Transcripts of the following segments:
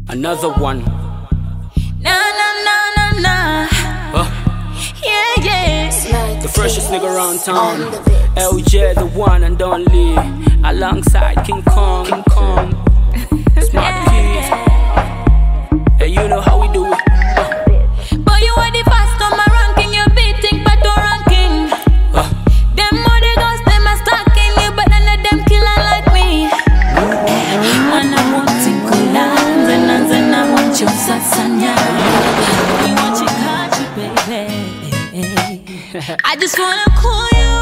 Another one. Na na na na na. Yeah, yeah. The freshest nigga around town. LJ, the one and only. Alongside King Kong. Smart Keys. Hey, you know how we do it. But you are the first on my ranking. You're beating Pato ranking. Them other girls, them are stalking you, but none of them killer like me. When I want to collide, then I want you sasanya. We want you country, baby. I just wanna cool you.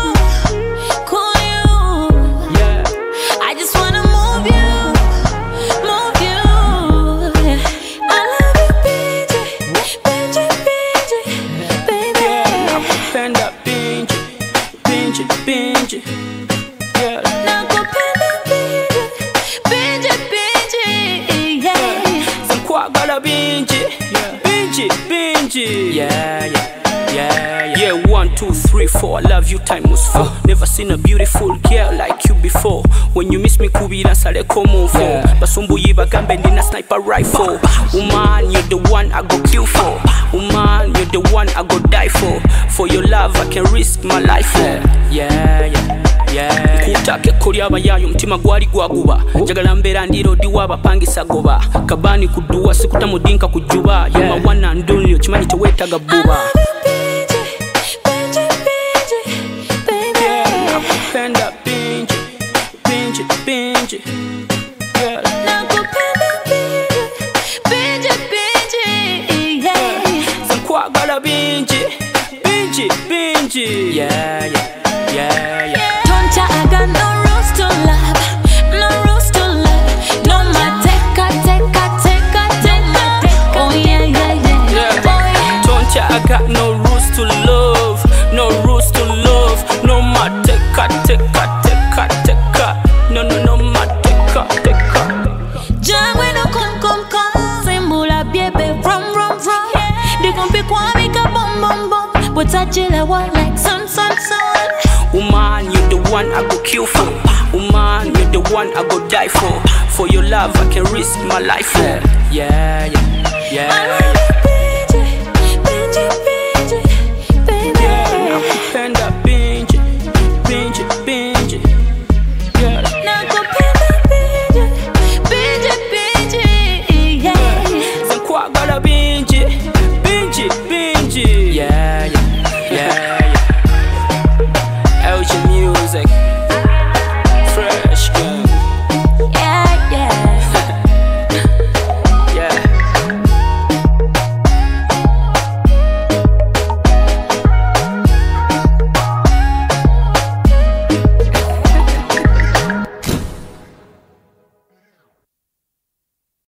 Yeah. I just wanna move you. I love you, BJ, baby. Yeah, nakupenda Binji. Yeah. Nakupenda BJ, yeah. Sankwagala Binji. Yeah, 1, 2, 3, 4. I love you times 4. Never seen a beautiful girl like you before. When you miss me kubira sale komo for. Basumbu yiba gambe ndina sniper rifle. Woman, you're the one I go kill for. Woman, you're the one I go die for. For your love I can risk my life for. Yeah. Nkutake kuli abayayo mtima gwali gwaguba. Njagala mbera ndiro diwa bapangisa goba. Kabani kuduwa sikuta mudinka kujuba. You my one and only, chimani chewetaga buba. Nakupenda Binji. Yeah. Nakupenda BJ, yeah. Sankwagala Binji. Yeah. Don't ya, I got no rules to love. No my take. Oh yeah. Don't ya, I got no rules to love. No my take. No my take. Jangwe no come. Simbula biebe rum. They gon' pick one make a bum. But I chill a one like sun. Woman, you're the one I go kill for. Woman, you're the one I go die for. For your love I can risk my life for. Yeah.